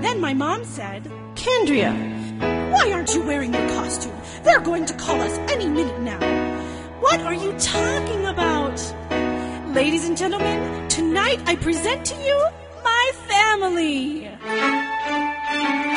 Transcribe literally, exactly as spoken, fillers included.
Then my mom said, "Candria, why aren't you wearing your costume? They're going to call us any minute now." "What are you talking about?" "Ladies and gentlemen, tonight I present to you my family."